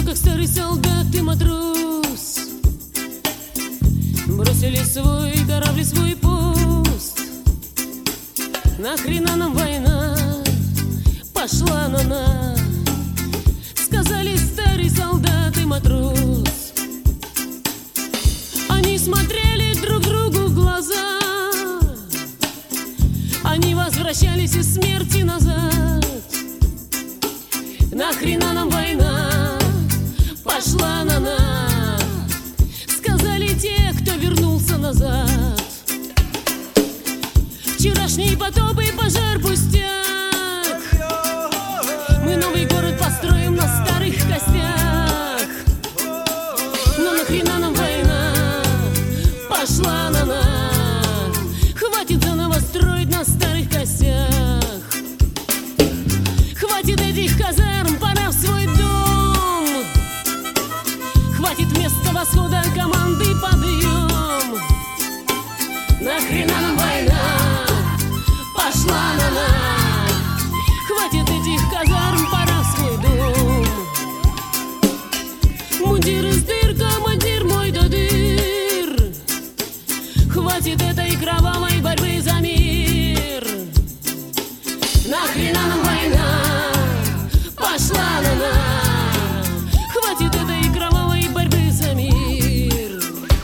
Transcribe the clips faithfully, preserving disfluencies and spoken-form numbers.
как старый солдат и матрос, бросили свой корабль, свой пост. Нахрена нам война, пошла на нас, сказали старый солдат и матрос. Они смотрели друг другу в глаза, они возвращались из смерти назад. Нахрена нам война, пошла на нас, сказали те, кто вернулся назад. Вчерашний потоп и пожар пустяк, мы новый город построим на старых костях. Но нахрена нам война, пошла на нас, хватит заново строить на старых костях. Хватит этих казарм, пора в свой дом. Хватит вместо восхода команды подъем. Нахрена нам война, пошла на нас, хватит этих казарм, пора в свой дом. Мундир из дыр, командир мой до дыр, хватит этой кровавой борьбы за мир. Нахрена нам война, пошла на нас, хватит этой кровавой борьбы за мир.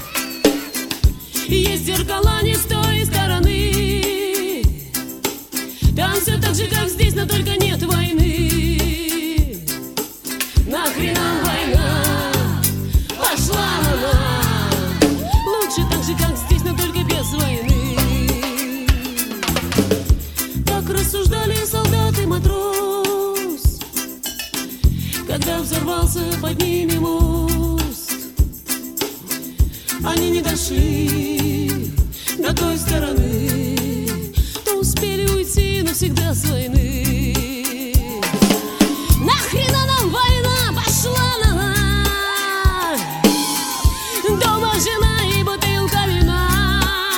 Есть зеркала не с той стороны, там все так же, как здесь, но только нет войны. Нахрена нам война, пошла на нас, лучше так же, как здесь, но только без войны. Так рассуждали солдат и матрос, когда взорвался под ними мост. Они не дошли до той стороны, то успели уйти навсегда с войны. Нахрена нам война, пошла на нас, дома жена и бутылка вина.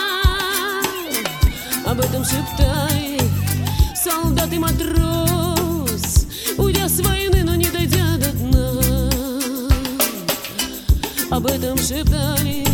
Об этом шептали солдат и матрос, уйдя с войны, но не дойдя до дна. Об этом шептали